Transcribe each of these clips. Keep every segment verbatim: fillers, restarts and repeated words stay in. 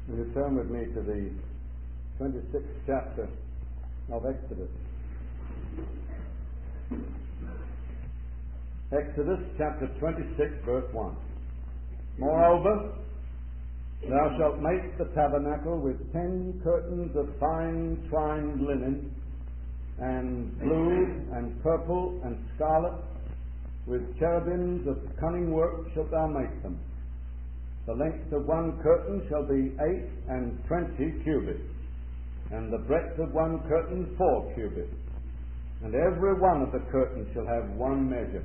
Will you turn with me to the twenty-sixth chapter of Exodus? Exodus chapter twenty-six, verse one. Moreover, thou shalt make the tabernacle with ten curtains of fine twined linen, and blue, and purple, and scarlet, with cherubims of cunning work shalt thou make them. The length of one curtain shall be eight and twenty cubits, and the breadth of one curtain four cubits, and every one of the curtains shall have one measure.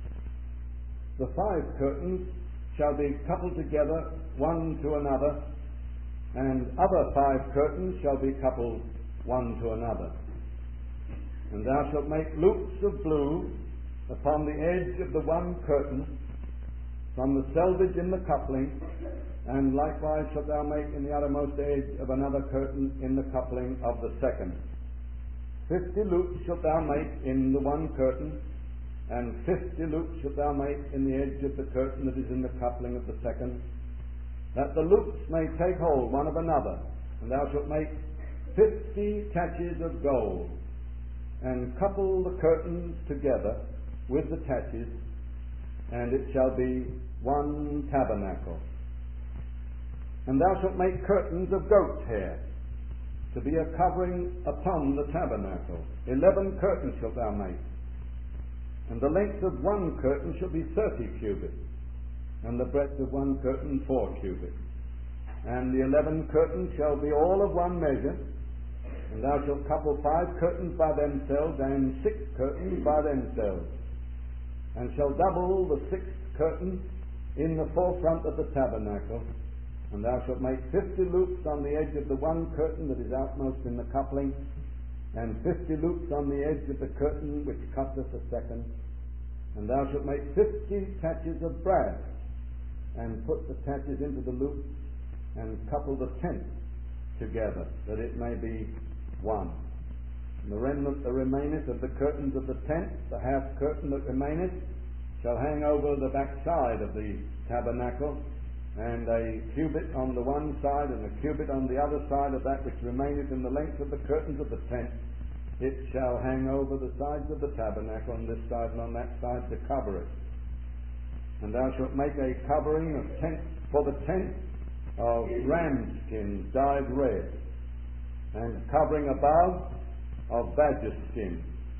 The five curtains shall be coupled together one to another, and other five curtains shall be coupled one to another. And thou shalt make loops of blue upon the edge of the one curtain, from the selvage in the coupling, and likewise shalt thou make in the uttermost edge of another curtain in the coupling of the second. Fifty loops shalt thou make in the one curtain, and fifty loops shalt thou make in the edge of the curtain that is in the coupling of the second, that the loops may take hold one of another. And thou shalt make fifty taches of gold, and couple the curtains together with the taches, and it shall be one tabernacle. And thou shalt make curtains of goat's hair, to be a covering upon the tabernacle. Eleven curtains shalt thou make. And the length of one curtain shall be thirty cubits, and the breadth of one curtain four cubits. And the eleven curtains shall be all of one measure, and thou shalt couple five curtains by themselves, and six curtains by themselves, and shall double the sixth curtain in the forefront of the tabernacle. And thou shalt make fifty loops on the edge of the one curtain that is outmost in the coupling, and fifty loops on the edge of the curtain which cutteth the second. And thou shalt make fifty taches of brass, and put the taches into the loops, and couple the tent together, that it may be one. And the remnant that remaineth of the curtains of the tent, the half curtain that remaineth, shall hang over the back side of the tabernacle, and a cubit on the one side and a cubit on the other side of that which remaineth in the length of the curtains of the tent. It shall hang over the sides of the tabernacle on this side and on that side to cover it. And thou shalt make a covering of tent for the tent of ram skin dyed red, and covering above of badger skin.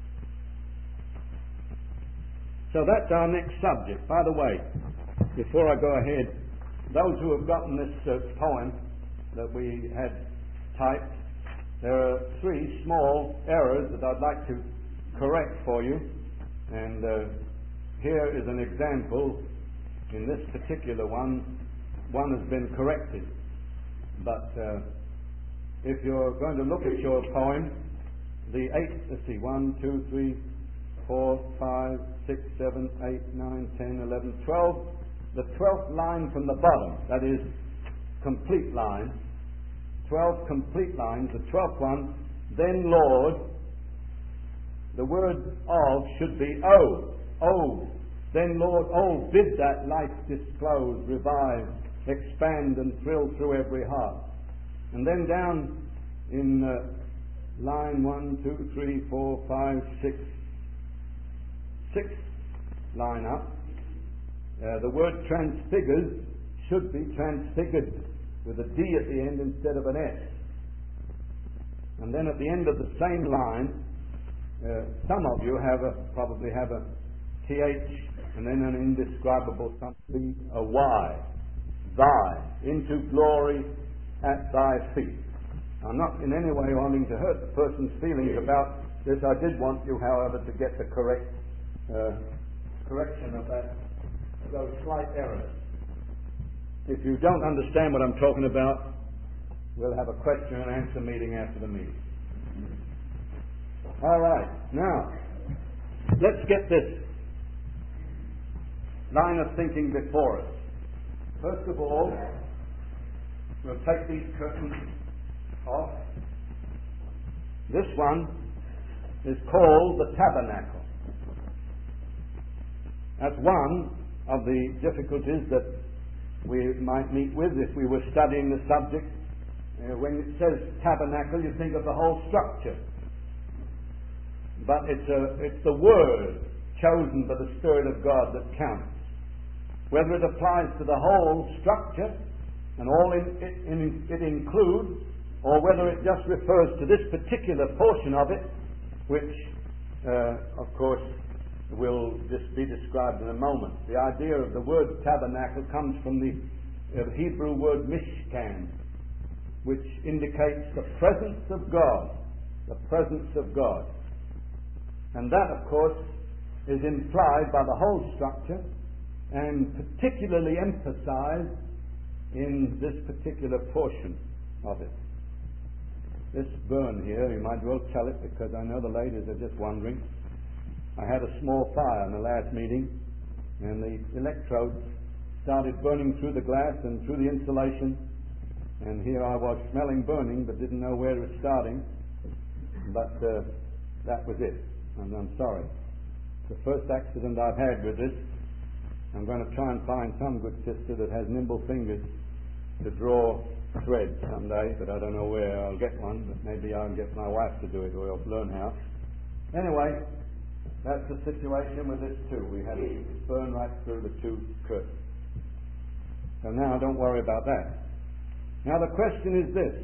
So that's our next subject. By the way, before I go ahead, those who have gotten this uh, poem that we had typed, there are three small errors that I'd like to correct for you. And uh, here is an example. In this particular one, one has been corrected. But uh, if you're going to look at your poem, the eight, let's see, one, two, three, four, five, six, seven, eight, nine, ten, eleven, twelve, the twelfth line from the bottom, that is complete line, twelve complete lines, the twelfth one, then Lord, the word of should be O, O, then Lord, oh, bid that life disclose, revive, expand and thrill through every heart. And then down in uh, line one, two, three, four, five, six, sixth line up, uh, the word transfigures should be transfigured with a D at the end instead of an S. And then at the end of the same line, uh, some of you have a, probably have a T H and then an indescribable something, a Y. Thy, into glory at thy feet. I'm not in any way wanting to hurt the person's feelings about this. I did want you, however, to get the correct uh, correction of that, of those slight errors. If you don't understand what I'm talking about, we'll have a question and answer meeting after the meeting. All right. Now, let's get this line of thinking before us. First of all, we'll take these curtains off. This one is called the tabernacle. That's one of the difficulties that we might meet with if we were studying the subject Uh, when it says tabernacle, you think of the whole structure. But it's, a, it's the word chosen by the Spirit of God that counts. Whether it applies to the whole structure and all in, it, in, it includes, or whether it just refers to this particular portion of it, which, uh, of course, will just be described in a moment. The idea of the word tabernacle comes from the uh, Hebrew word mishkan, which indicates the presence of God. The presence of God. And that, of course, is implied by the whole structure and particularly emphasized in this particular portion of it. This burn here, you might well tell it because I know the ladies are just wondering. I had a small fire in the last meeting and the electrodes started burning through the glass and through the insulation, and here I was smelling burning but didn't know where it was starting, but uh, that was it. And I'm sorry. It's the first accident I've had with this. I'm going to try and find some good sister that has nimble fingers to draw thread someday, but I don't know where I'll get one, but maybe I'll get my wife to do it, or I'll learn how. Anyway, that's the situation with this too. We had it burn right through the two curtains. So now don't worry about that. Now the question is this.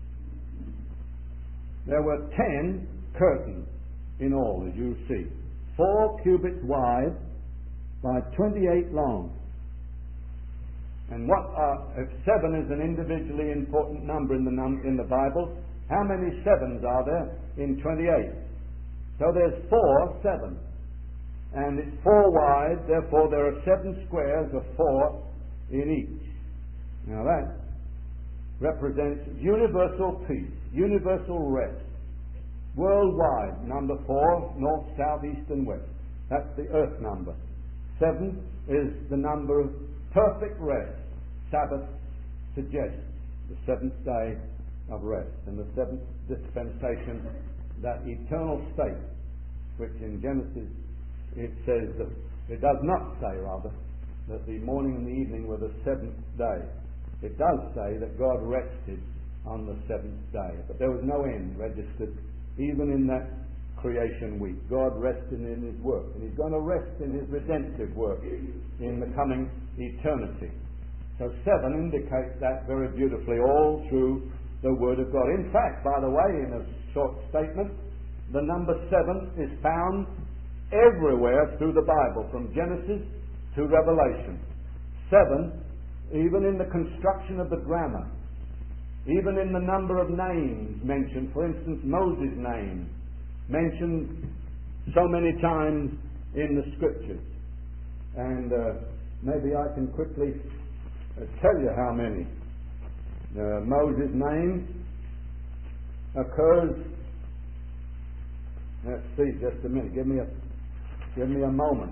There were ten curtains in all, as you see. Four cubits wide by twenty-eight long. And what are, if seven is an individually important number in the num, in the Bible, how many sevens are there in twenty-eight? So there's four sevens. And it's four wide, therefore there are seven squares of four in each. Now that represents universal peace, universal rest. Worldwide, number four, north, south, east, and west. That's the earth number. Seven is the number of perfect rest. Sabbath suggests the seventh day of rest, and the seventh dispensation, that eternal state, which in Genesis it says that, it does not say rather, that the morning and the evening were the seventh day. It does say that God rested on the seventh day, but there was no end registered even in that creation week. God rested in His work, and He's going to rest in His redemptive work in the coming eternity. So seven indicates that very beautifully all through the Word of God. In fact, by the way, in a short statement, the number seven is found everywhere through the Bible, from Genesis to Revelation. Seven, even in the construction of the grammar, even in the number of names mentioned. For instance, Moses' name mentioned so many times in the Scriptures. And uh, maybe I can quickly uh, tell you how many. Uh, Moses' name occurs, let's see, just a minute, give me a, give me a moment.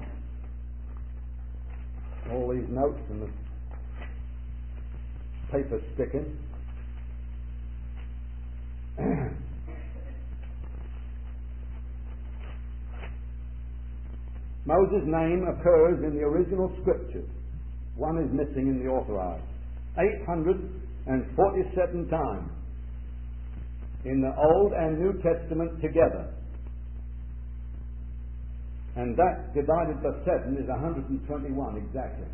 All these notes and the paper sticking. Moses' name occurs in the original Scriptures. One is missing in the Authorized. eight hundred forty-seven times in the Old and New Testament together. And that divided by seven is one hundred twenty-one exactly.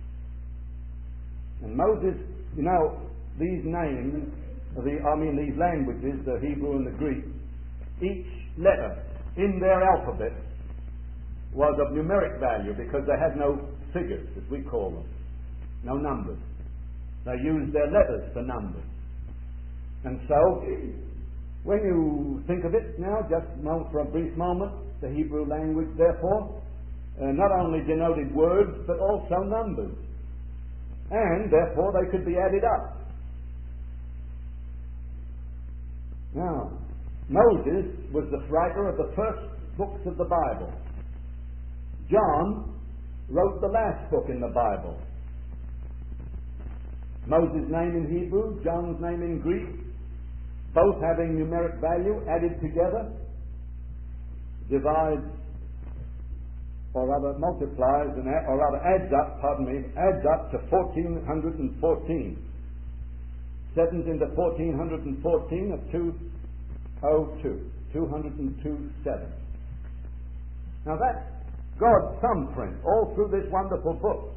And Moses, you know, these names, the, I mean these languages, the Hebrew and the Greek, each letter in their alphabet was of numeric value because they had no figures, as we call them, no numbers. They used their letters for numbers. And so, when you think of it now, just for a brief moment, the Hebrew language, therefore, uh, not only denoted words, but also numbers. And, therefore, they could be added up. Now, Moses was the writer of the first books of the Bible. John wrote the last book in the Bible. Moses' name in Hebrew, John's name in Greek, both having numeric value added together, divides, or rather multiplies, and add, or rather adds up, pardon me, adds up to fourteen fourteen. Sevens into fourteen fourteen of two oh two. two oh two seven. Now that's God's thumbprint all through this wonderful book.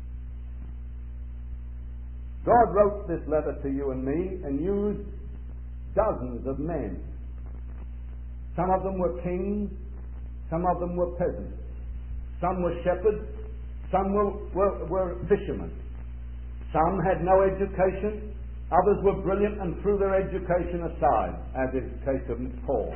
God wrote this letter to you and me and used dozens of men. Some of them were kings, some of them were peasants, some were shepherds, some were, were, were fishermen. Some had no education, others were brilliant and threw their education aside, as is the case of Paul.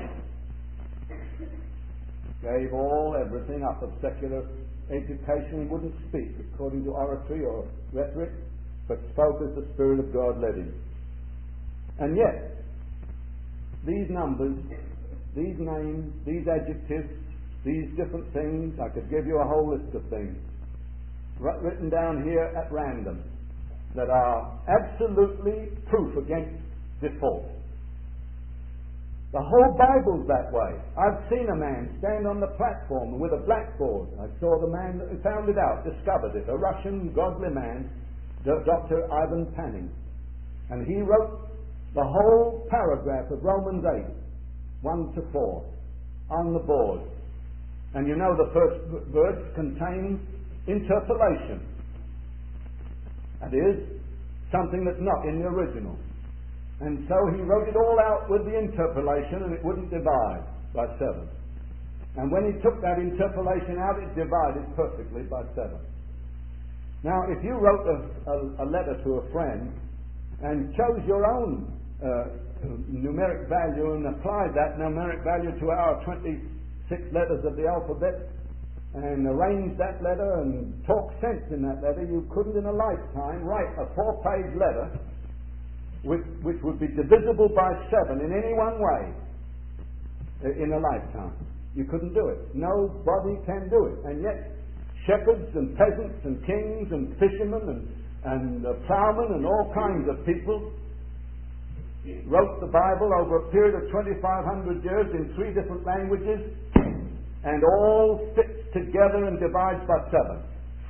Gave all, everything up of secular education. He wouldn't speak according to oratory or rhetoric, but spoke as the Spirit of God led him. And yet, these numbers, these names, these adjectives, these different things, I could give you a whole list of things, written down here at random, that are absolutely proof against default. The whole Bible's that way. I've seen a man stand on the platform with a blackboard. I saw the man who found it out, discovered it, a Russian godly man, Doctor Ivan Panin. And he wrote the whole paragraph of Romans eight, one to four, on the board. And you know the first verse contains interpolation. That is, something that's not in the original. And so he wrote it all out with the interpolation, and it wouldn't divide by seven. And when he took that interpolation out, it divided perfectly by seven. Now, if you wrote a, a, a letter to a friend and chose your own uh, numeric value and applied that numeric value to our twenty-six letters of the alphabet and arranged that letter and talked sense in that letter, you couldn't in a lifetime write a four-page letter which, which would be divisible by seven in any one way in a lifetime. You couldn't do it. Nobody can do it. And yet, shepherds and peasants and kings and fishermen and, and uh, plowmen and all kinds of people wrote the Bible over a period of twenty-five hundred years in three different languages, and all fits together and divides by seven.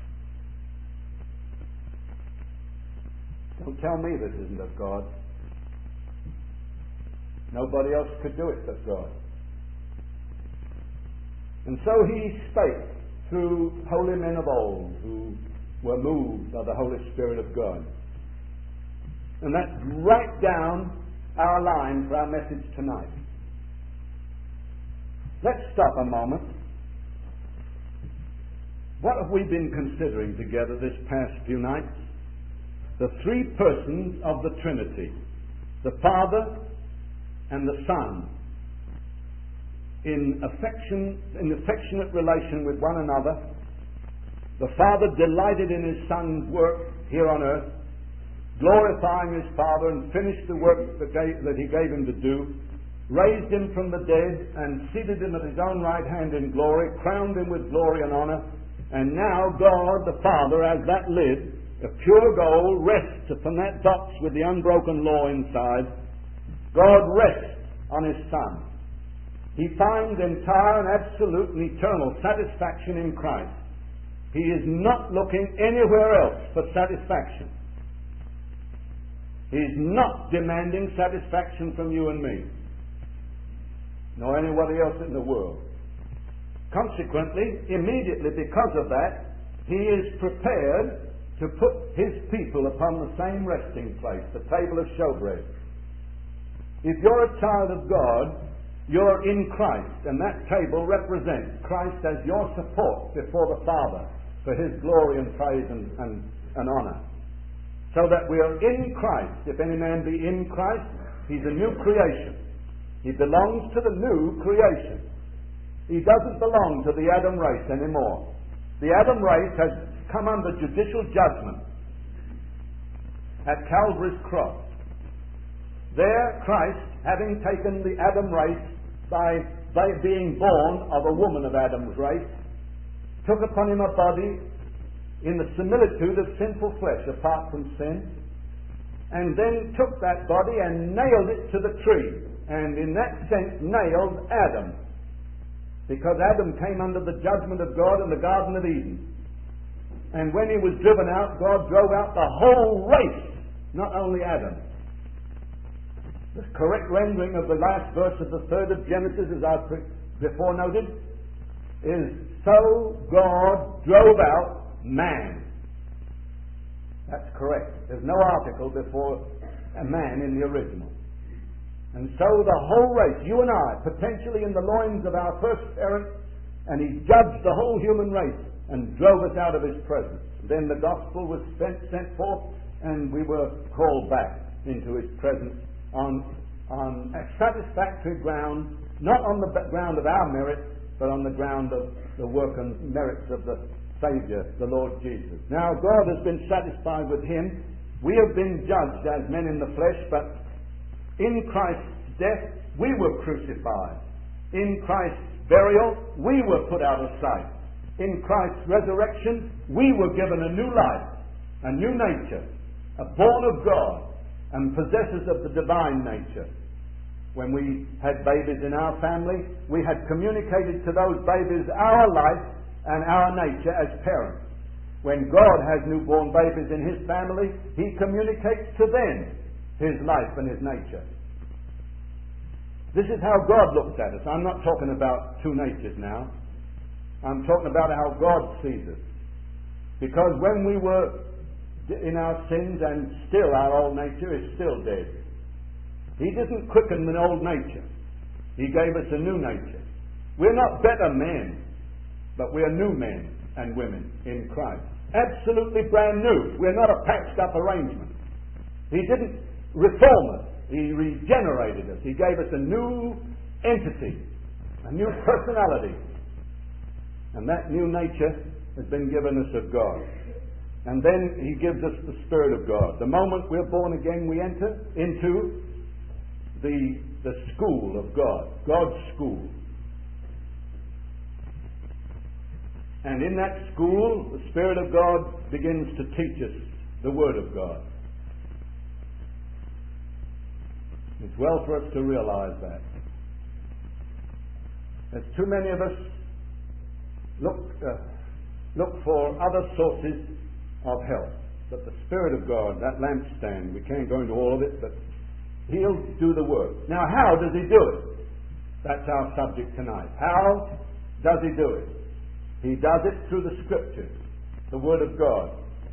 Don't tell me this isn't of God. Nobody else could do it but God. And so he spake through holy men of old who were moved by the Holy Spirit of God. And that's right down our line for our message tonight. Let's stop a moment. What have we been considering together this past few nights? The three persons of the Trinity, the Father and the Son, in affection, in affectionate relation with one another. The Father delighted in His Son's work here on earth, glorifying His Father, and finished the work that, gave, that He gave Him to do, raised Him from the dead, and seated Him at His own right hand in glory, crowned Him with glory and honor. And now God the Father, as that lid, a pure gold, rests upon that box with the unbroken law inside. God rests on His Son. He finds entire and absolute and eternal satisfaction in Christ. He is not looking anywhere else for satisfaction. He is not demanding satisfaction from you and me, nor anybody else in the world. Consequently, immediately because of that, He is prepared to put His people upon the same resting place, the table of showbread. If you're a child of God, you're in Christ, and that table represents Christ as your support before the Father for His glory and praise and, and, and honor. So that we are in Christ. If any man be in Christ, he's a new creation. He belongs to the new creation. He doesn't belong to the Adam race anymore. The Adam race has come under judicial judgment at Calvary's cross. There, Christ, having taken the Adam race by, by being born of a woman of Adam's race, took upon Him a body in the similitude of sinful flesh apart from sin, and then took that body and nailed it to the tree, and in that sense nailed Adam, because Adam came under the judgment of God in the Garden of Eden. And when he was driven out, God drove out the whole race, not only Adam. The correct rendering of the last verse of the third of Genesis, as I pre- before noted, is, so God drove out man. That's correct. There's no article before a man in the original. And so the whole race, you and I, potentially in the loins of our first parent, and he judged the whole human race and drove us out of his presence. Then the gospel was sent, sent forth, and we were called back into his presence on, on a satisfactory ground, not on the ground of our merit, but on the ground of the work and merits of the Saviour, the Lord Jesus. Now God has been satisfied with him. We have been judged as men in the flesh, but in Christ's death we were crucified. In Christ's burial we were put out of sight. In Christ's resurrection we were given a new life, a new nature, a born of God, and possessors of the divine nature. When we had babies in our family, we had communicated to those babies our life and our nature as parents. When God has newborn babies in his family, he communicates to them his life and his nature. This is how God looks at us. I'm not talking about two natures now. I'm talking about how God sees us. Because when we were in our sins, and still our old nature is still dead, he didn't quicken the old nature. He gave us a new nature. We're not better men, but we are new men and women in Christ. Absolutely brand new. We're not a patched up arrangement. He didn't reform us. He regenerated us. He gave us a new entity, a new personality. And that new nature has been given us of God. And then he gives us the Spirit of God. The moment we're born again, we enter into the, the school of God, God's school. And in that school, the Spirit of God begins to teach us the Word of God. It's well for us to realize that. There's too many of us look, uh, look for other sources of help. But the Spirit of God, that lampstand, we can't go into all of it, but he'll do the work. Now, how does he do it? That's our subject tonight. How does he do it? He does it through the Scriptures, the Word of God.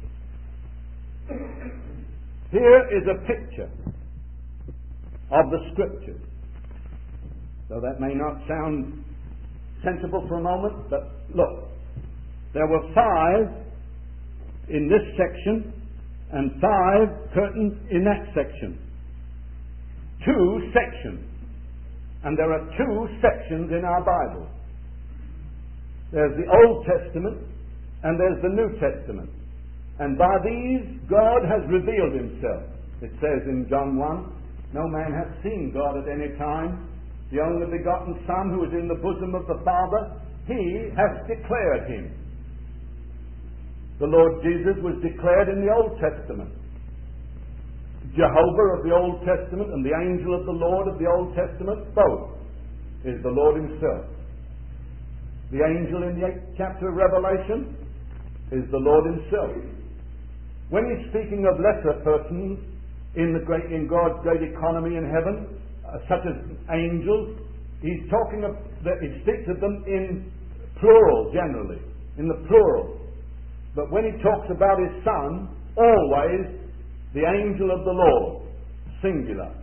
Here is a picture of the Scriptures. So that may not sound sensible for a moment, but look. There were five in this section and five curtains in that section. Two sections. And there are two sections in our Bible. There's the Old Testament and there's the New Testament. And by these God has revealed himself. It says in John one, no man hath seen God at any time. The only begotten Son, who is in the bosom of the Father, he hath declared him. The Lord Jesus was declared in the Old Testament. Jehovah of the Old Testament and the angel of the Lord of the Old Testament, both, is the Lord himself. The angel in the eighth chapter of Revelation is the Lord himself. When he's speaking of lesser persons in, the great, in God's great economy in heaven, uh, such as angels, he's talking of, he speaks of them in plural generally, in the plural. But when he talks about his Son, always the angel of the Lord, singular.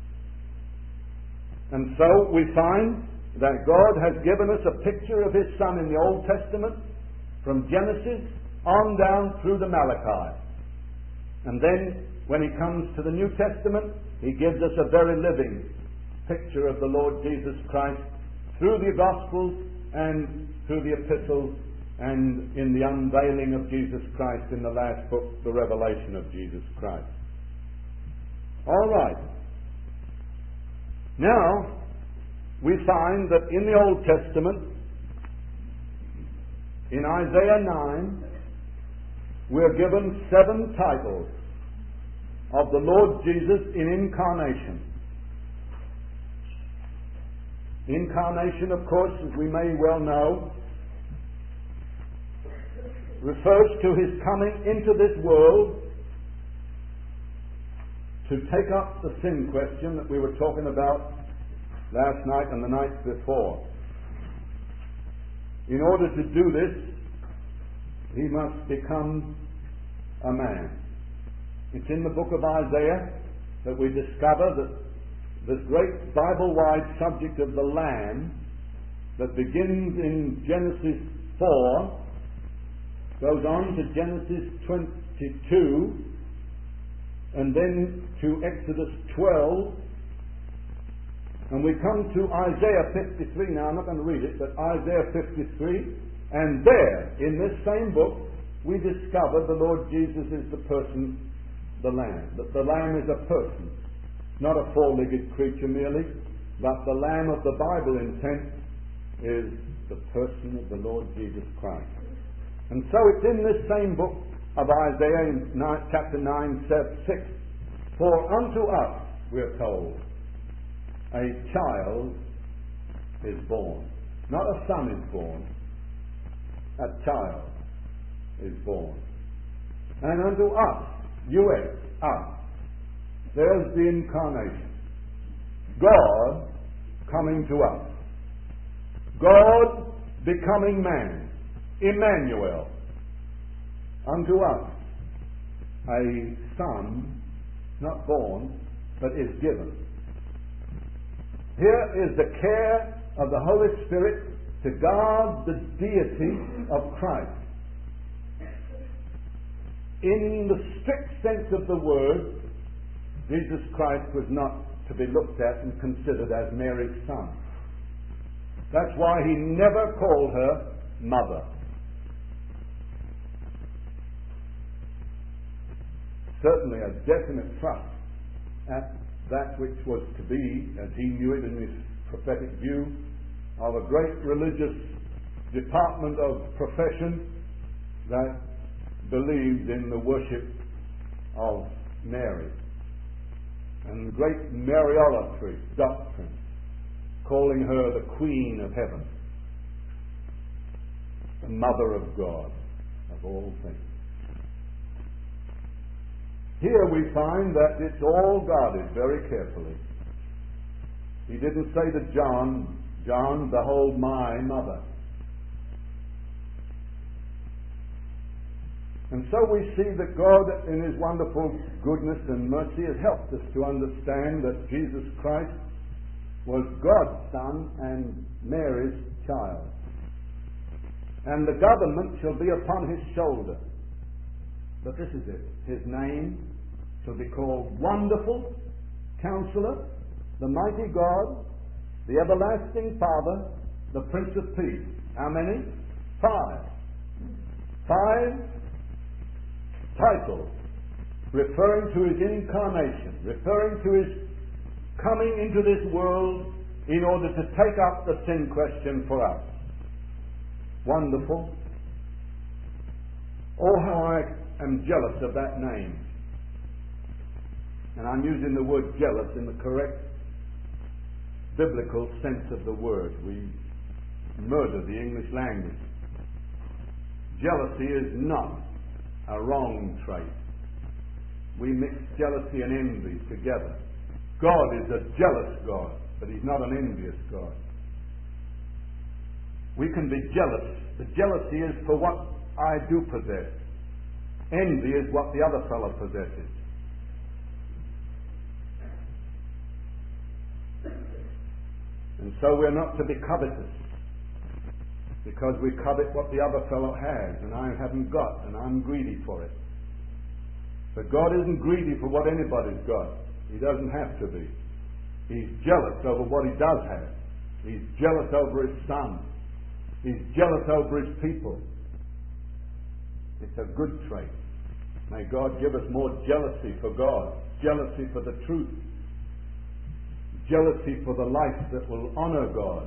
And so we find that God has given us a picture of his Son in the Old Testament from Genesis on down through the Malachi. And then when he comes to the New Testament, he gives us a very living picture of the Lord Jesus Christ through the Gospels and through the epistles and in the unveiling of Jesus Christ in the last book, the revelation of Jesus Christ. All right. Now, we find that in the Old Testament, in Isaiah nine, we're given seven titles of the Lord Jesus in incarnation. Incarnation, of course, as we may well know, refers to his coming into this world to take up the sin question that we were talking about last night and the night before. In order to do this, he must become a man. It's in the book of Isaiah that we discover that this great Bible-wide subject of the Lamb that begins in Genesis four, goes on to Genesis twenty-two, and then to Exodus twelve, and we come to Isaiah fifty-three. Now I'm not going to read it, but Isaiah fifty-three, and there, in this same book, we discover the Lord Jesus is the person, the Lamb. That the Lamb is a person, not a four-legged creature merely, but the Lamb of the Bible intent is the person of the Lord Jesus Christ. And so it's in this same book of Isaiah in nine, chapter nine, six, for unto us, we are told, a child is born. Not a son is born, a child is born. And unto us, U S, us, there's the incarnation. God coming to us. God becoming man. Emmanuel. Unto us, a son, not born, but is given. Here is the care of the Holy Spirit to guard the deity of Christ. In the strict sense of the word, Jesus Christ was not to be looked at and considered as Mary's son. That's why he never called her mother. Certainly a definite thrust at that which was to be, as he knew it in his prophetic view, of a great religious department of profession that believed in the worship of Mary and great Mariolatry doctrine, calling her the Queen of Heaven, the Mother of God, of all things. Here we find that it's all guarded very carefully. He didn't say to John, John, behold my mother. And so we see that God, in his wonderful goodness and mercy, has helped us to understand that Jesus Christ was God's son and Mary's child. And the government shall be upon his shoulder. But this is it. His name shall be called Wonderful, Counselor, the Mighty God, the Everlasting Father, the Prince of Peace. How many? Five. Five titles referring to his incarnation, referring to his coming into this world in order to take up the sin question for us. Wonderful. Oh, how I am jealous of that name. And I'm using the word jealous in the correct biblical sense of the word. We murder the English language. Jealousy is not a wrong trait. We mix jealousy and envy together. God is a jealous God, but he's not an envious God. We can be jealous. The jealousy is for what I do possess. Envy is what the other fellow possesses. And so we're not to be covetous, because we covet what the other fellow has and I haven't got, and I'm greedy for it. But God isn't greedy for what anybody's got. He doesn't have to be. He's jealous over what he does have. He's jealous over his son. He's jealous over his people. It's a good trait. May God give us more jealousy for God, jealousy for the truth, jealousy for the life that will honor God.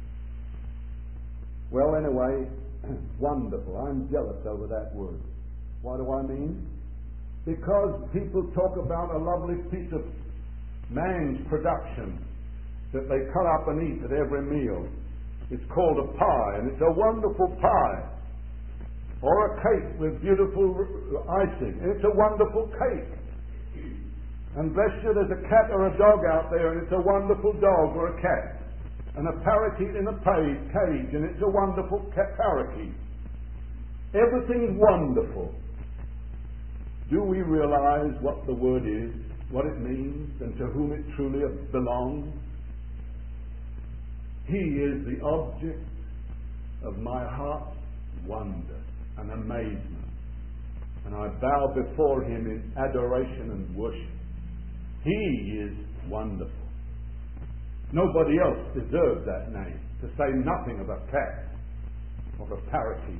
Well, anyway, wonderful. I'm jealous over that word. What do I mean? Because people talk about a lovely piece of man's production that they cut up and eat at every meal. It's called a pie, and it's a wonderful pie. Or a cake with beautiful icing, and it's a wonderful cake. And bless you, there's a cat or a dog out there, and it's a wonderful dog or a cat. And a parakeet in a cage, and it's a wonderful cat parakeet. Everything's wonderful. Do we realize what the word is, what it means, and to whom it truly belongs? He is the object of my heart's wonder and amazement. And I bow before him in adoration and worship. He is wonderful. Nobody else deserves that name, to say nothing of a cat or a parakeet.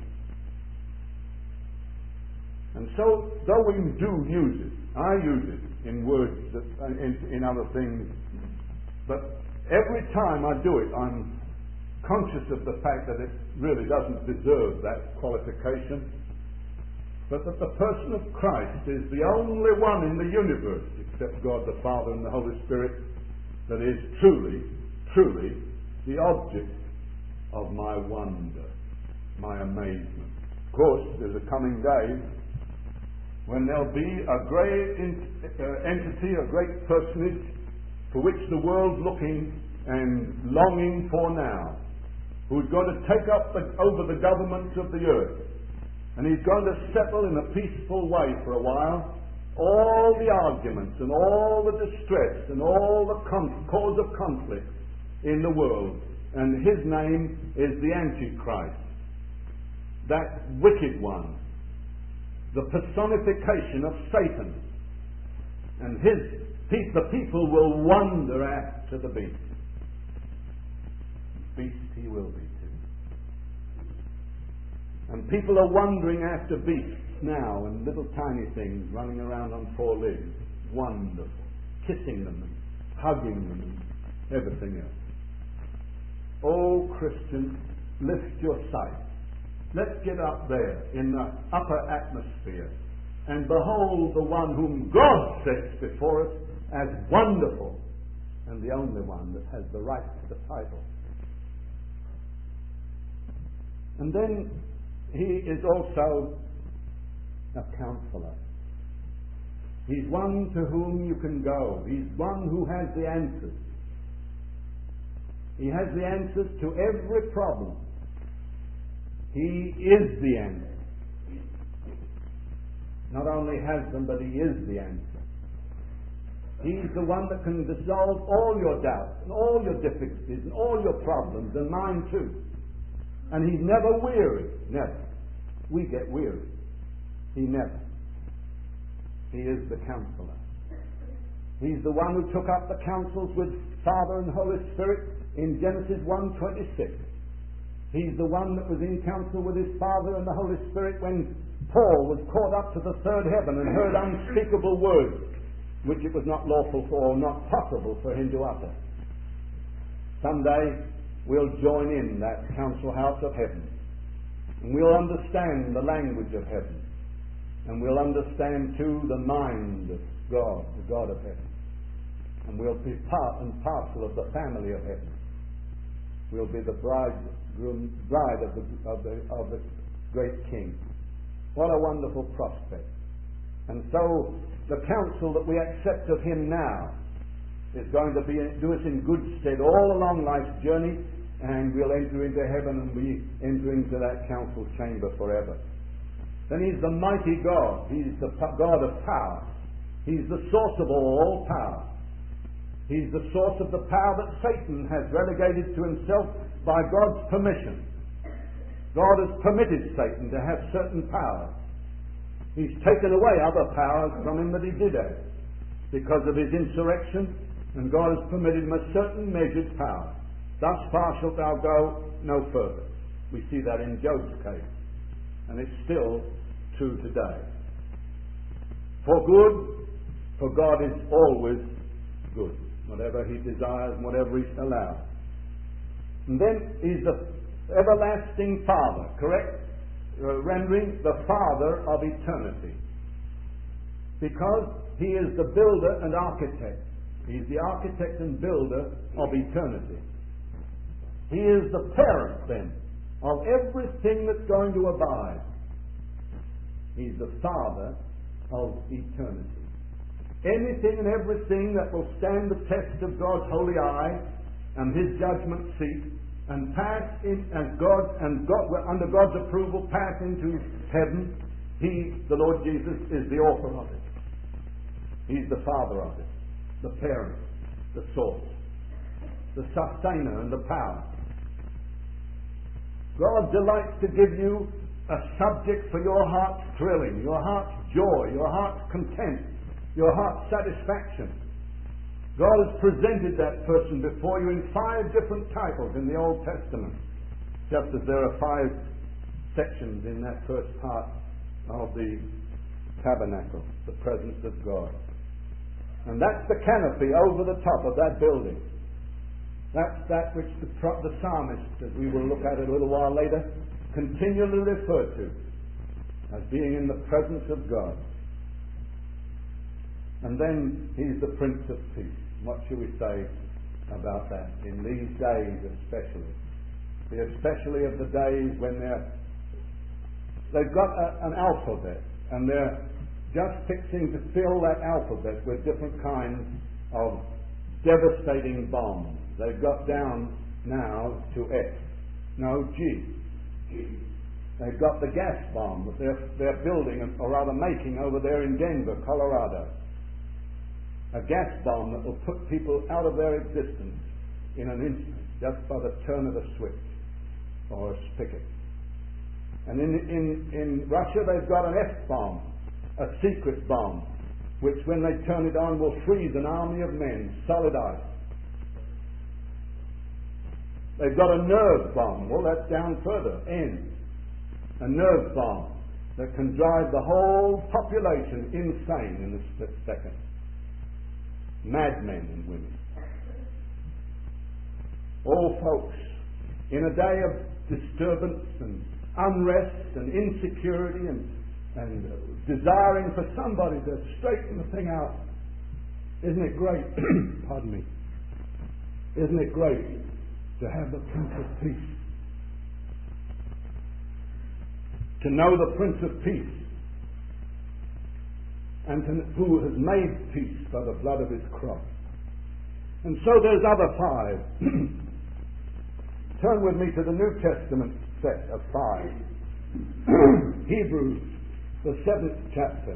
And so, though we do use it, I use it in words, that, in, in other things, but every time I do it, I'm conscious of the fact that it really doesn't deserve that qualification, but that the person of Christ is the only one in the universe, except God the Father and the Holy Spirit, that is truly, truly the object of my wonder, my amazement. Of course, there's a coming day when there'll be a great uh, entity, a great personage, for which the world's looking and longing for now, who's going to take up the, over the governments of the earth. And he's going to settle in a peaceful way for a while all the arguments and all the distress and all the con- cause of conflict in the world. And his name is the Antichrist, that wicked one, the personification of Satan. And his the people will wonder after the beast. Beast he will be too. And people are wondering after beasts now, and little tiny things running around on four legs. Wonderful. Kissing them and hugging them and everything else. Oh, Christian, lift your sight. Let's get up there in the upper atmosphere and behold the one whom God sets before us as wonderful, and the only one that has the right to the title. And then he is also a counselor. He's one to whom you can go. He's one who has the answers. He has the answers to every problem. He is the answer. Not only has them, but he is the answer. He's the one that can dissolve all your doubts and all your difficulties and all your problems, and mine too. And he's never weary. Never. We get weary. He never. He is the counselor. He's the one who took up the counsels with Father and Holy Spirit in Genesis one twenty-six. He's the one that was in counsel with his Father and the Holy Spirit when Paul was caught up to the third heaven and heard unspeakable words which it was not lawful for or not possible for him to utter. Someday we'll join in that council house of heaven, and we'll understand the language of heaven, and we'll understand too the mind of God, the God of heaven, and we'll be part and parcel of the family of heaven. We'll be the bridegroom, bride of the, of the of the great King. What a wonderful prospect! And so the counsel that we accept of him now is going to be do us in good stead all along life's journey, and we'll enter into heaven and we enter into that council chamber forever. Then he's the mighty God. He's the God of power. He's the source of all power. He's the source of the power that Satan has relegated to himself by God's permission. God has permitted Satan to have certain powers. He's taken away other powers from him that he did have because of his insurrection, and God has permitted him a certain measured power. Thus far shalt thou go, no further. We see that in Job's case, and it's still true today. For good, for God is always good, whatever he desires and whatever he allows. And then he's the everlasting Father, correct? Uh, rendering the Father of eternity, because he is the builder and architect. He's the architect and builder of eternity. He is the parent then of everything that's going to abide. He's the Father of eternity. anything and everything that will stand the test of God's holy eye and His judgment seat, and pass in as God and God under God's approval pass into heaven. He, the Lord Jesus, is the author of it. He's the father of it, the parent, the source, the sustainer and the power. God delights to give you a subject for your heart's thrilling, your heart's joy, your heart's content, your heart's satisfaction. God has presented that person before you in five different titles in the Old Testament, just as there are five sections in that first part of the tabernacle, the presence of God. And that's the canopy over the top of that building. That's that which the, the psalmist, as we will look at it a little while later, continually referred to as being in the presence of God. And then He's the Prince of Peace. What shall we say about that in these days especially? Especially of the days when they're they've got a, an alphabet and they're just fixing to fill that alphabet with different kinds of devastating bombs. They've got down now to F. No, G. They've got the gas bomb that they're, they're building, or rather making, over there in Denver, Colorado. A gas bomb that will put people out of their existence in an instant, just by the turn of a switch or a spigot. And in, in, in Russia they've got an F bomb, a secret bomb, which when they turn it on will freeze an army of men, solid ice. They've got a nerve bomb, well that's down further, N. A nerve bomb that can drive the whole population insane in a split second. Madmen and women. All folks, in a day of disturbance and unrest and insecurity and, and uh, desiring for somebody to straighten the thing out. Isn't it great? Pardon me. Isn't it great to have the Prince of Peace? To know the Prince of Peace, and to, who has made peace by the blood of His cross. And so there's other five. Turn with me to the New Testament set of five. Hebrews, the seventh chapter.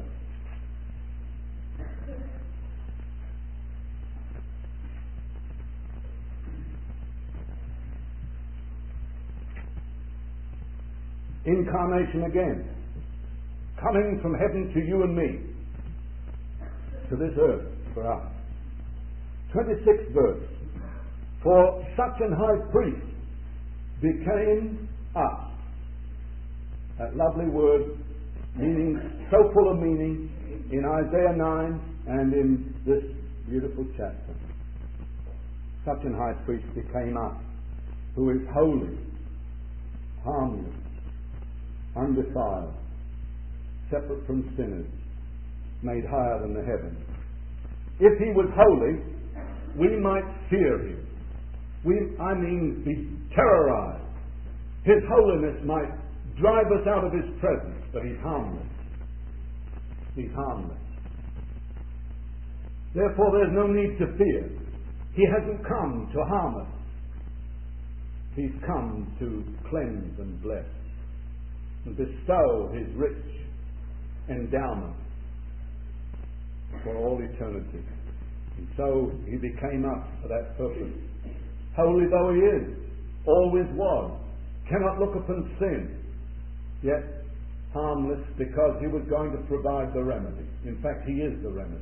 Incarnation again. Coming from heaven to you and me. To this earth for us. twenty-sixth verse. For such an high priest became us. That lovely word, meaning so full of meaning in Isaiah nine and in this beautiful chapter. Such an high priest became us, who is holy, harmless, undefiled, separate from sinners, made higher than the heavens. If He was holy, we might fear Him. We, I mean, be terrorized. His holiness might drive us out of His presence, but He's harmless. He's harmless. Therefore, there's no need to fear. He hasn't come to harm us. He's come to cleanse and bless and bestow His rich endowment for all eternity. And so He became us for that purpose. Holy though He is, always was, cannot look upon sin, yet harmless because He was going to provide the remedy. In fact, He is the remedy.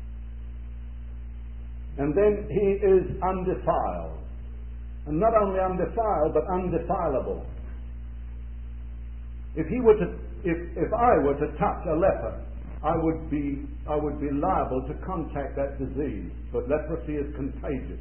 And then He is undefiled. And not only undefiled, but undefilable. If he were to, if, if I were to touch a leper, I would be, I would be liable to contact that disease. But leprosy is contagious.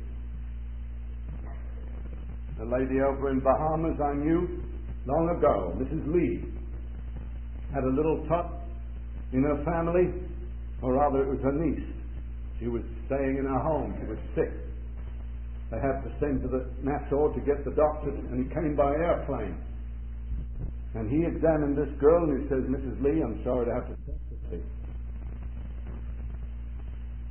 A lady over in Bahamas I knew long ago, Missus Lee, had a little tot in her family, or rather it was her niece. She was staying in her home. She was sick. They had to send to the Nassau to get the doctor, and he came by airplane. And he examined this girl and he says, Missus Lee, I'm sorry to have to tell you.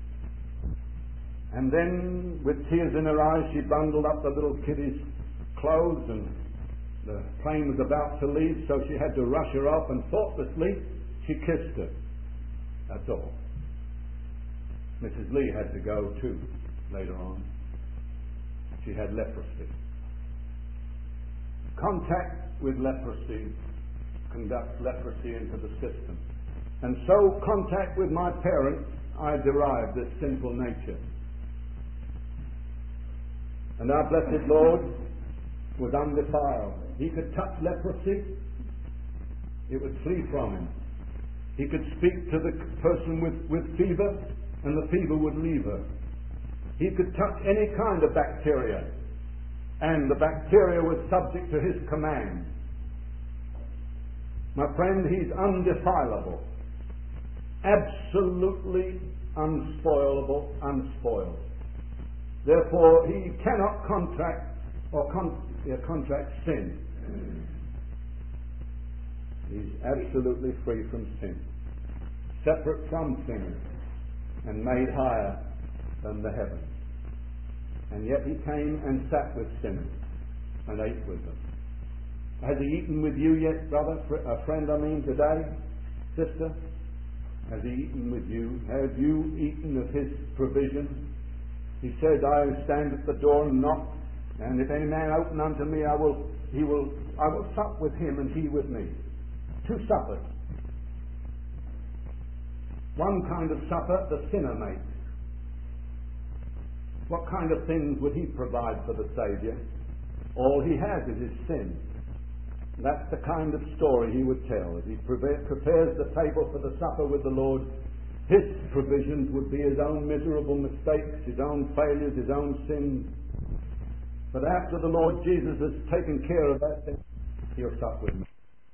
And then, with tears in her eyes, she bundled up the little kiddie's clothes, and the plane was about to leave, so she had to rush her off, and thoughtlessly she kissed her. That's all. Missus Lee had to go too later on. She had leprosy. Contact with leprosy conducts leprosy into the system. And so, contact with my parents, I derived this sinful nature. And our blessed Lord was undefiled. He could touch leprosy, it would flee from him. He could speak to the person with, with fever, and the fever would leave her. He could touch any kind of bacteria, and the bacteria was subject to his command. My friend, he's undefilable, absolutely unspoilable, unspoiled. Therefore, he cannot contract or con- yeah, contract sin. He's absolutely free from sin, separate from sin, and made higher than the heavens. And yet he came and sat with sinners and ate with them. Has he eaten with you yet, brother? A friend, I mean, today? Sister? Has he eaten with you? Have you eaten of his provision? He said, I stand at the door and knock, and if any man open unto me, I will, he will, I will sup with him and he with me. Two suppers. One kind of supper the sinner makes. What kind of things would he provide for the Saviour? All he has is his sin. That's the kind of story he would tell. As he prepares the table for the supper with the Lord, his provisions would be his own miserable mistakes, his own failures, his own sins. But after the Lord Jesus has taken care of that, then he'll sup with me.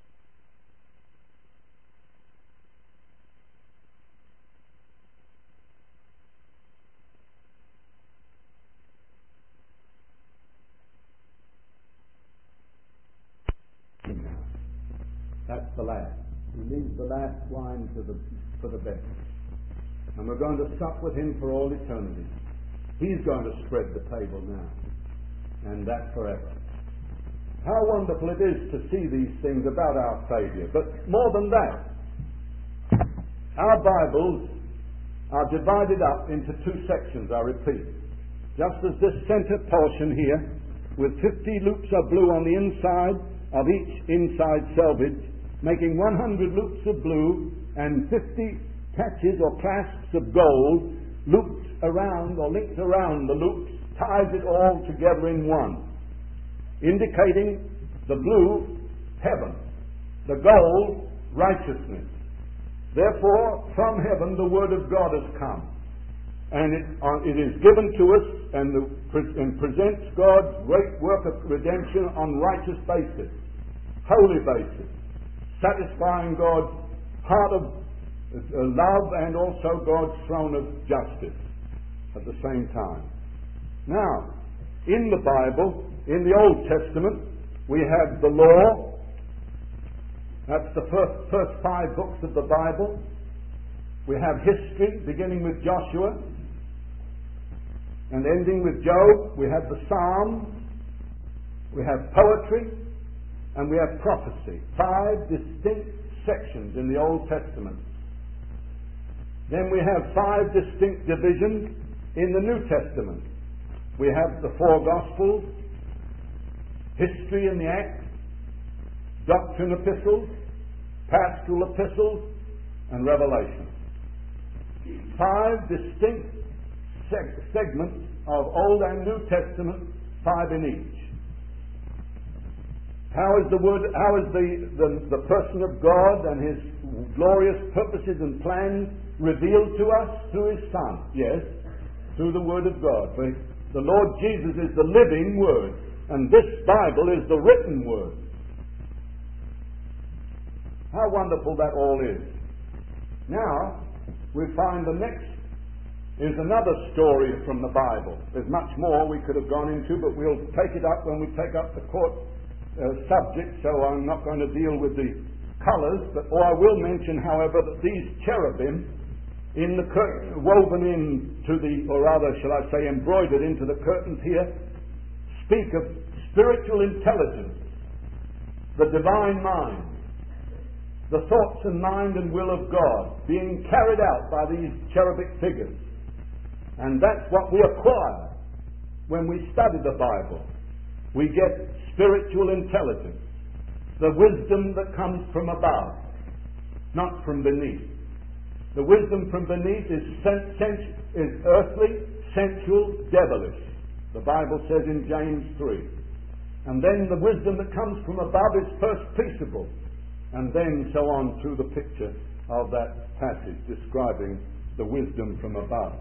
That's the last. He leaves the last wine to the, for the best. And we're going to sup with him for all eternity. He's going to spread the table now. And that forever. How wonderful it is to see these things about our Saviour. But more than that, our Bibles are divided up into two sections, I repeat. Just as this center portion here, with fifty loops of blue on the inside of each inside selvage, making one hundred loops of blue and fifty patches or clasps of gold looped around or linked around the loops, ties it all together in one, indicating the blue, heaven, the gold, righteousness. Therefore, from heaven the Word of God has come, and it, uh, it is given to us and, the, and presents God's great work of redemption on righteous basis, holy basis, satisfying God's heart of uh, love and also God's throne of justice at the same time. Now, in the Bible, in the Old Testament, we have the law. That's the first, first five books of the Bible. We have history, beginning with Joshua and ending with Job. We have the Psalms. We have poetry. And we have prophecy. Five distinct sections in the Old Testament. Then we have five distinct divisions in the New Testament. We have the four Gospels, history in the Acts, doctrine epistles, pastoral epistles, and Revelation. Five distinct seg- segments of Old and New Testament, five in each. How is the word? How is the, the, the person of God and his glorious purposes and plans revealed to us? Through his Son. Yes, through the Word of God. For the Lord Jesus is the living Word, and this Bible is the written Word. How wonderful that all is. Now, we find the next is another story from the Bible. There's much more we could have gone into, but we'll take it up when we take up the court Uh, subject, so I'm not going to deal with the colours, but or I will mention, however, that these cherubim in the curtain, woven into the, or rather, shall I say, embroidered into the curtains here, speak of spiritual intelligence, the divine mind, the thoughts and mind and will of God being carried out by these cherubic figures. And that's what we acquire when we study the Bible. We get spiritual intelligence, the wisdom that comes from above, not from beneath. The wisdom from beneath is, sen- sen- is earthly, sensual, devilish. The Bible says in James three. And then the wisdom that comes from above is first peaceable. And then so on through the picture of that passage describing the wisdom from above.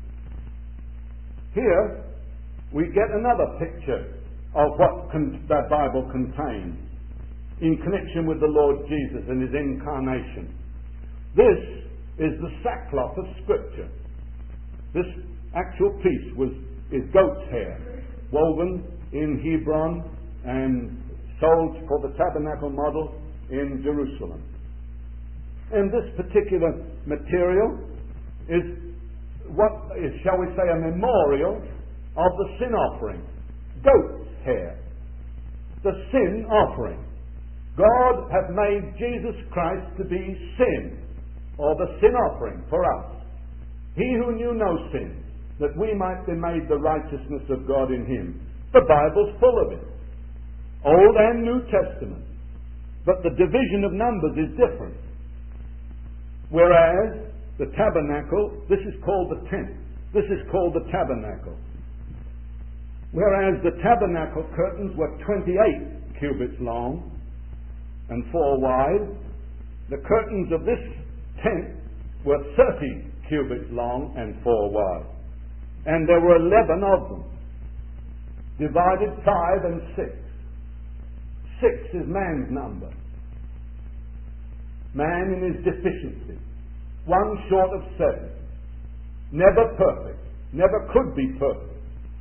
Here we get another picture of what con- the Bible contains in connection with the Lord Jesus and his incarnation. This is the sackcloth of Scripture. This actual piece was is goat's hair, woven in Hebron and sold for the tabernacle model in Jerusalem. And this particular material is what is, shall we say, a memorial of the sin offering. Goat's hair. The sin offering. God hath made Jesus Christ to be sin, or the sin offering for us. He who knew no sin, that we might be made the righteousness of God in him. The Bible's full of it. Old and New Testament. But the division of numbers is different. Whereas the tabernacle, this is called the tent. This is called the tabernacle. Whereas the tabernacle curtains were twenty-eight cubits long and four wide, the curtains of this tent were thirty cubits long and four wide. And there were eleven of them, divided five and six. Six is man's number. Man in his deficiency. One short of seven. Never perfect. Never could be perfect.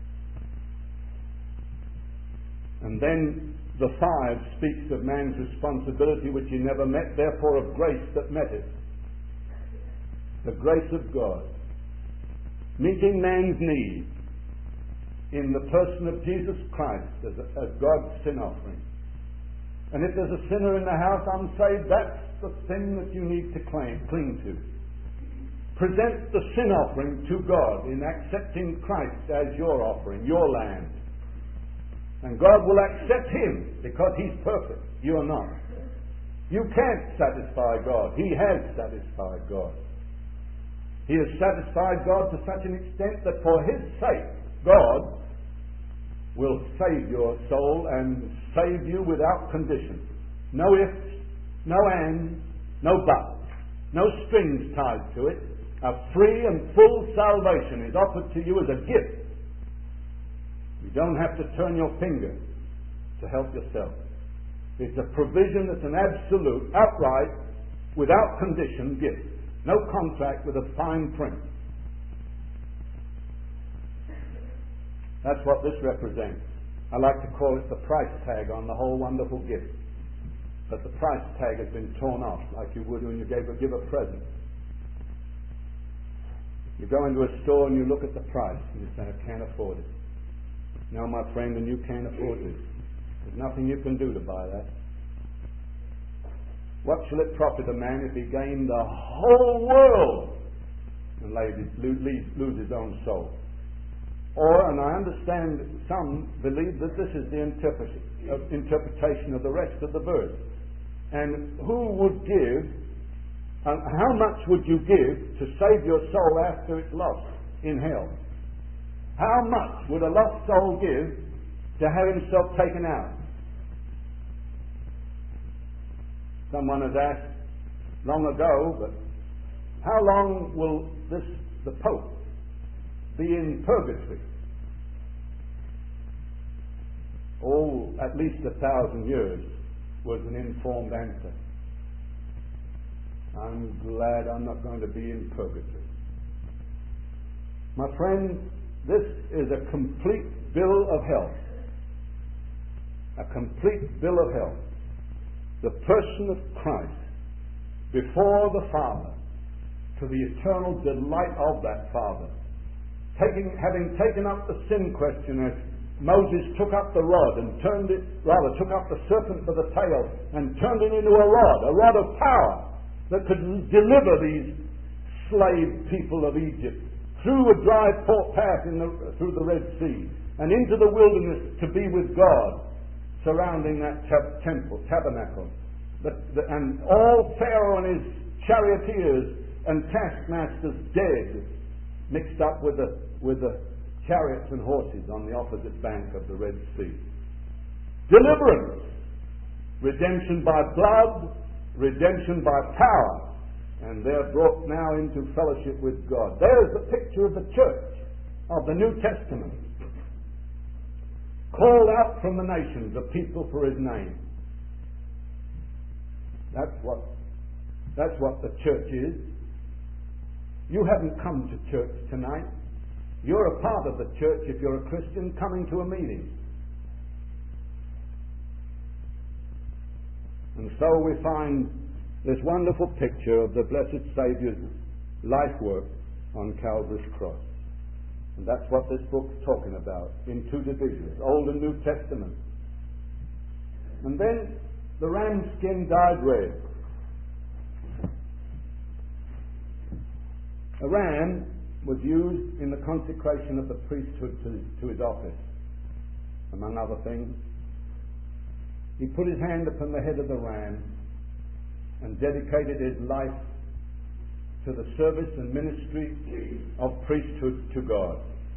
And then the five speaks of man's responsibility which he never met, therefore of grace that met it. The grace of God. Meeting man's need in the person of Jesus Christ as, a, as God's sin offering. And if there's a sinner in the house unsaved, that's the thing that you need to claim, cling to. Present the sin offering to God in accepting Christ as your offering, your lamb. And God will accept him because he's perfect. You are not. You can't satisfy God. He has satisfied God. He has satisfied God to such an extent that for his sake, God will save your soul and save you without condition. No ifs, no ands, no buts, no strings tied to it. A free and full salvation is offered to you as a gift. You don't have to turn your finger to help yourself. It's a provision that's an absolute, outright, without condition gift. No contract with a fine print. That's what this represents. I like to call it the price tag on the whole wonderful gift. But the price tag has been torn off like you would when you gave a, give a present. You go into a store and you look at the price and you say, I can't afford it. No, my friend, and you can't afford it. There's nothing you can do to buy that. What shall it profit a man if he gain the whole world and lose his own soul? Or, and I understand some believe that this is the interpretation of the rest of the verse. And who would give, and how much would you give to save your soul after it's lost in hell? How much would a lost soul give to have himself taken out? Someone has asked long ago, but how long will this, the Pope, be in purgatory? Oh, at least a thousand years was an informed answer. I'm glad I'm not going to be in purgatory. My friend, this is a complete bill of health. A complete bill of health. The person of Christ before the Father to the eternal delight of that Father. Taking, having taken up the sin question as Moses took up the rod and turned it, rather took up the serpent for the tail and turned it into a rod, a rod of power that could deliver these slave people of Egypt through a dry path in the, through the Red Sea and into the wilderness to be with God, surrounding that tab- temple, tabernacle. The, the, and all Pharaoh and his charioteers and taskmasters dead, mixed up with the, with the chariots and horses on the opposite bank of the Red Sea. Deliverance, redemption by blood, redemption by power, and they're brought now into fellowship with God. There's the picture of the church of the New Testament, called out from the nations, a people for His name. That's what, that's what the church is. You haven't come to church tonight. You're a part of the church if you're a Christian coming to a meeting. And so we find this wonderful picture of the blessed Saviour's life work on Calvary's cross. And that's what this book's talking about in two divisions, Old and New Testament. And then the ram skin dyed red. A ram was used in the consecration of the priesthood to, to his office, among other things. He put his hand upon the head of the ram and dedicated his life to the service and ministry of priesthood to God.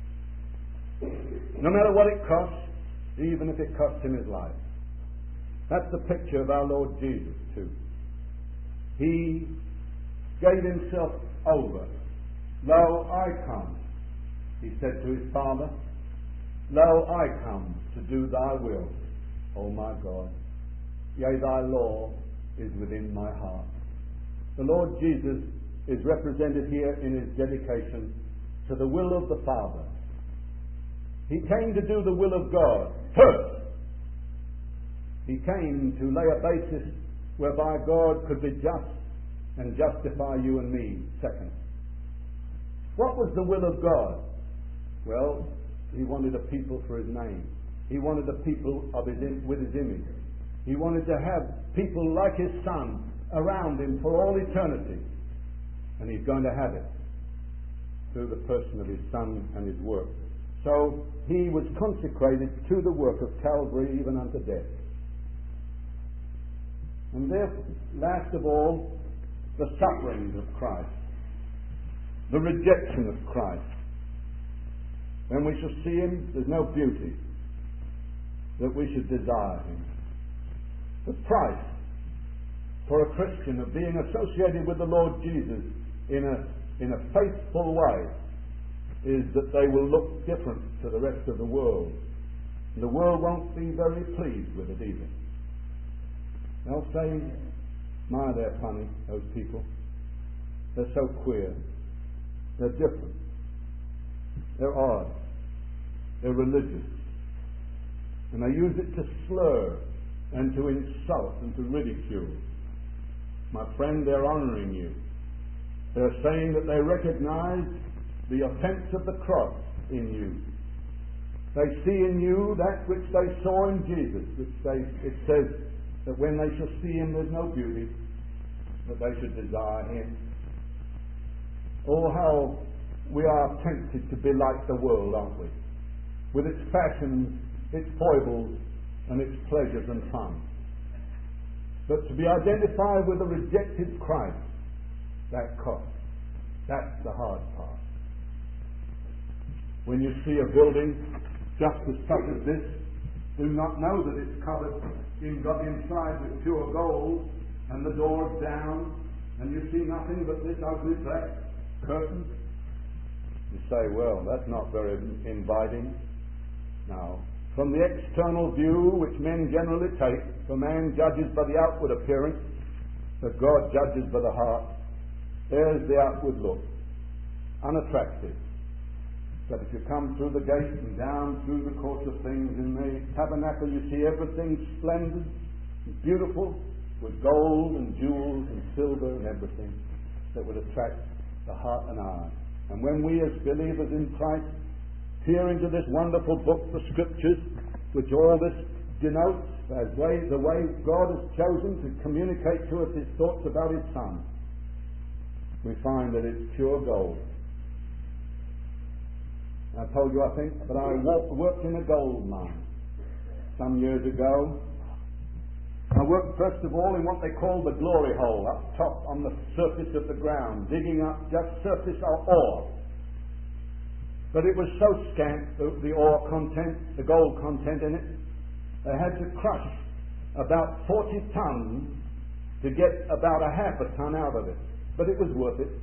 No matter what it cost, even if it cost him his life. That's the picture of our Lord Jesus too. He gave himself over. Lo, I come, he said to his Father. Lo, I come to do thy will, O my God. Yea, thy law is within my heart. The Lord Jesus is represented here in his dedication to the will of the Father. He came to do the will of God first. He came to lay a basis whereby God could be just and justify you and me second. What was the will of God? Well, he wanted a people for his name. He wanted a people of his in, with his image. He wanted to have people like his Son around him for all eternity. And he's going to have it through the person of his Son and his work. So he was consecrated to the work of Calvary even unto death. And therefore, last of all, the sufferings of Christ. The rejection of Christ. When we shall see him, there's no beauty that we should desire him. The price for a Christian of being associated with the Lord Jesus in a, in a faithful way is that they will look different to the rest of the world. And the world won't be very pleased with it either. They'll say, my, they're funny, those people. They're so queer. They're different. They're odd. They're religious. And they use it to slur and to insult and to ridicule. My friend, they're honoring you. They're saying that they recognize the offense of the cross in you. They see in you that which they saw in Jesus, which they, it says that when they shall see him there's no beauty, but they should desire him. Oh, how we are tempted to be like the world, aren't we? With its fashions, its foibles, and its pleasures and fun. But to be identified with the rejected Christ, that cost. That's the hard part. When you see a building just as such as this, do not know that it's covered in, inside with pure gold, and the doors down, and you see nothing but this ugly black curtain. You say, well, that's not very inviting. Now, from the external view, which men generally take, for man judges by the outward appearance, but God judges by the heart. There's the outward look. Unattractive. But if you come through the gate and down through the course of things in the tabernacle, you see everything splendid and beautiful, with gold and jewels and silver and everything that would attract the heart and eye. And when we as believers in Christ peer into this wonderful book, the Scriptures, which all this denotes as way, the way God has chosen to communicate to us His thoughts about His Son, we find that it's pure gold. I told you, I think, that I walked, worked in a gold mine some years ago. I worked first of all in what they call the glory hole, up top on the surface of the ground, digging up just surface ore. But it was so scant, the, the ore content, the gold content in it, they had to crush about forty tons to get about a half a ton out of it. But it was worth it.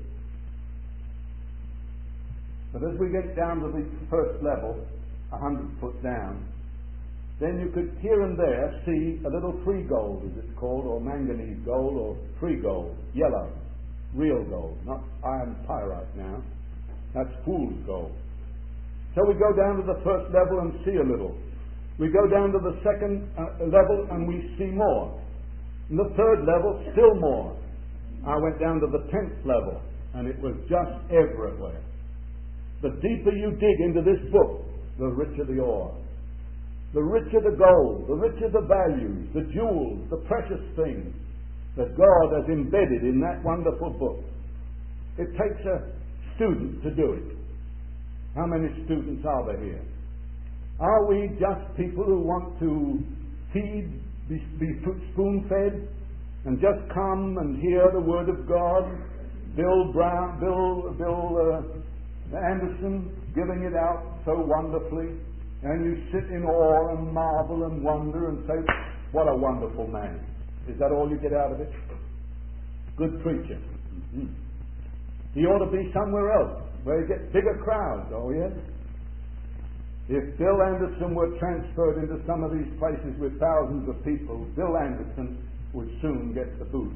But as we get down to the first level, a hundred foot down, then you could here and there see a little free gold, as it's called, or manganese gold, or free gold, yellow, real gold, not iron pyrite now. That's fool's gold. So we go down to the first level and see a little. We go down to the second uh, level and we see more. And the third level, still more. I went down to the tenth level and it was just everywhere. The deeper you dig into this book, the richer the ore. The richer the gold, the richer the values, the jewels, the precious things that God has embedded in that wonderful book. It takes a student to do it. How many students are there here? Are we just people who want to feed, be, be spoon-fed, and just come and hear the Word of God? Bill Brown, Bill, Bill uh, Anderson giving it out so wonderfully, and you sit in awe and marvel and wonder and say, what a wonderful man. Is that all you get out of it? Good preacher. Mm-hmm. He ought to be somewhere else, where he gets bigger crowds, oh yes? If Bill Anderson were transferred into some of these places with thousands of people, Bill Anderson would soon get the boot.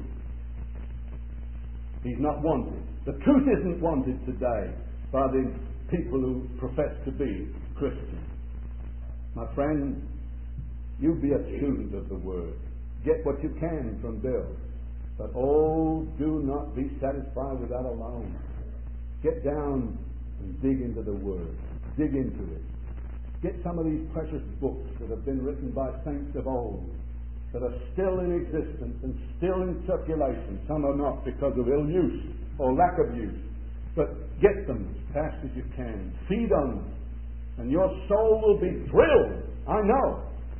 He's not wanted. The truth isn't wanted today by the people who profess to be Christians. My friend, you be a student of the Word. Get what you can from Bill. But oh, do not be satisfied with that alone. Get down and dig into the Word. Dig into it. Get some of these precious books that have been written by saints of old, that are still in existence and still in circulation. Some are not because of ill use or lack of use. But get them as fast as you can. Feed on them. And your soul will be thrilled. I know.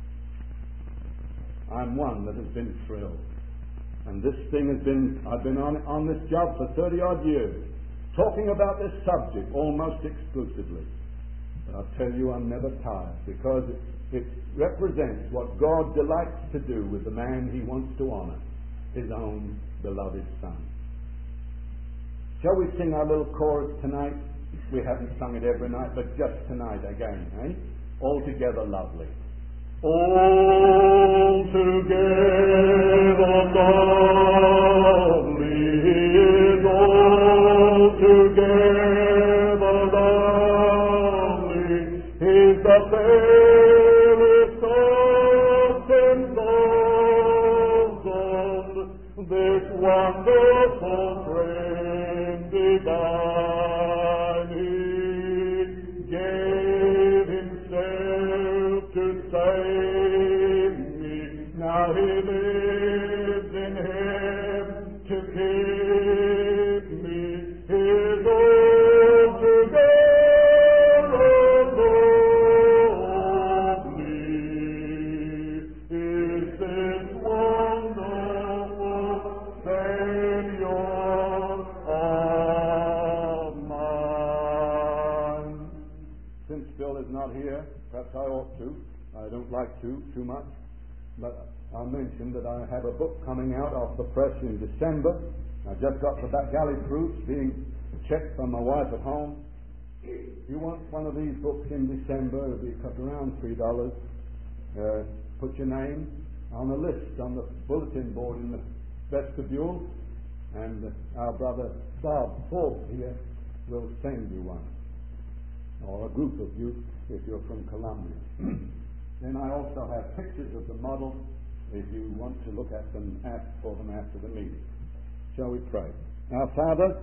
I'm one that has been thrilled. And this thing has been, I've been on, on this job for thirty odd years, talking about this subject almost exclusively. But I'll tell you, I'm never tired, because it, it represents what God delights to do with the man He wants to honor, His own beloved Son. Shall we sing our little chorus tonight? We haven't sung it every night, but just tonight again, eh? Altogether lovely. Altogether lovely is altogether lovely is the fairest of ten thousand, this wonderful friend divine. Now He lives in heaven to keep me. His altogether lovely is this wonderful Savior of mine. Since Bill is not here, perhaps I ought to. I don't like to too much. But I'll mention that I have a book coming out off the press in December. I just got the back galley proofs being checked from my wife at home. If you want one of these books in December, it'll be around three dollars. Uh, put your name on a list on the bulletin board in the vestibule, and our brother Bob Forbes here will send you one, or a group of you if you're from Columbia. Then I also have pictures of the model if you want to look at them, ask for them after the meeting. Shall we pray? Our Father,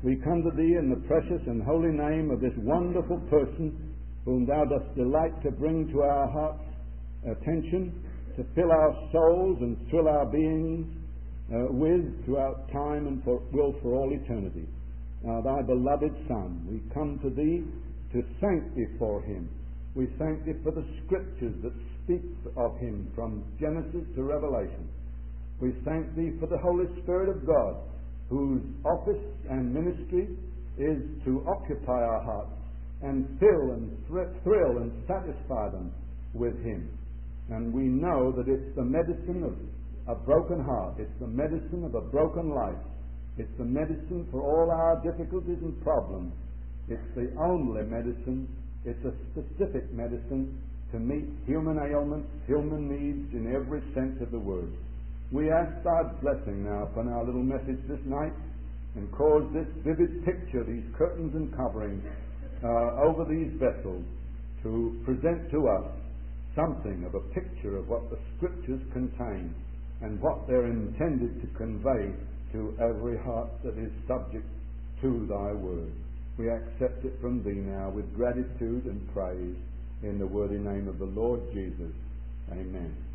We come to Thee in the precious and holy name of this wonderful person whom Thou dost delight to bring to our hearts' attention, to fill our souls and thrill our beings uh, with throughout time and for, will for all eternity. Now, Thy beloved Son, we come to Thee to thank Thee for Him. We thank Thee for the Scriptures that speak of Him from Genesis to Revelation. We thank Thee for the Holy Spirit of God, whose office and ministry is to occupy our hearts and fill and thr- thrill and satisfy them with Him. And we know that it's the medicine of a broken heart. It's the medicine of a broken life. It's the medicine for all our difficulties and problems. It's the only medicine. It's a specific medicine to meet human ailments, human needs in every sense of the word. We ask God's blessing now upon our little message this night, and cause this vivid picture, these curtains and coverings uh, over these vessels, to present to us something of a picture of what the Scriptures contain and what they're intended to convey to every heart that is subject to Thy word. We accept it from Thee now with gratitude and praise in the worthy name of the Lord Jesus. Amen.